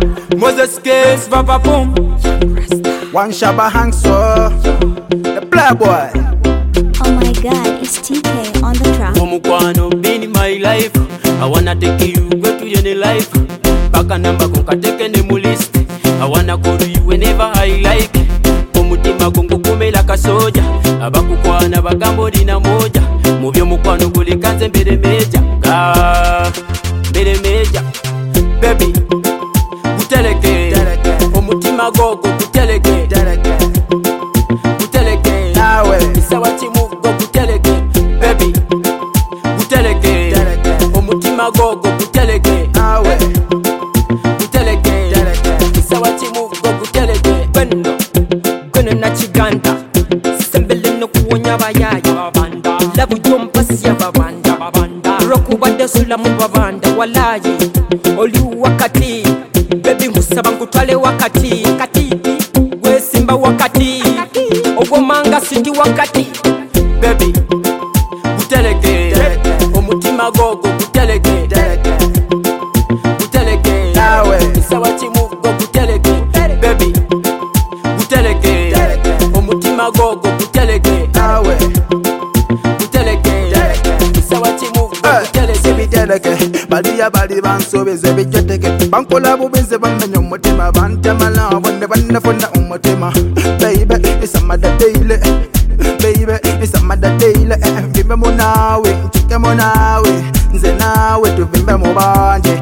Moses Case, Papa Boom. One Shabba Hangso, the Playboy. Oh my God, it's TK on the track. Omukwano been in my life. I wanna take you go to your life. Paka namba konka take ne mu list. I wanna call you whenever I like. Omutima gongo kumela kasoja. Abakukwana bagambo dina moja. Muvyo mukwano guli kanze mbere meja. Mbere meja. Baby, kuteleke. Omutima gogo kuteleke. Kuteleke. Nawe. Isawa chimu go kuteleke. Baby, kuteleke. Omutima gogo kuteleke. Nawe. Kuteleke. Isawa chimu go kuteleke. Gweno na chiganda sembele no kuonya bayaya babanda labu jompasi ya babanda roku bade sula mu babanda walayi oli wakati baby musaba ngutwale wakati we simba wakati ogwo manga sindi wakati Baby, kuteleke. Omutima gogo kuteleke. Kuteleke. Nawe. Isawa chimu go kuteleke. Baby, kuteleke. Omutima gogo kuteleke. Nawe. Kuteleke. Isawa chimu go kuteleke. Sibiteleke, baliya bali bansobeze bijjateke bankola bubenze bamenya omutima bantamala bonde bannafuna omutima baby isamada daily baby isamada daily vimbe munawe nchike munawe nze nawe tuvimbe mubanje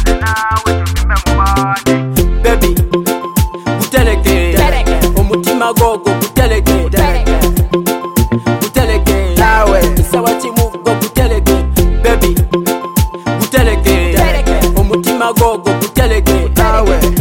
Baby, kuteleke. Omutima gogo kuteleke. Kuteleke. Nawe. Isawa chimu go kuteleke. Baby, kuteleke. Omutima gogo kuteleke. Nawe.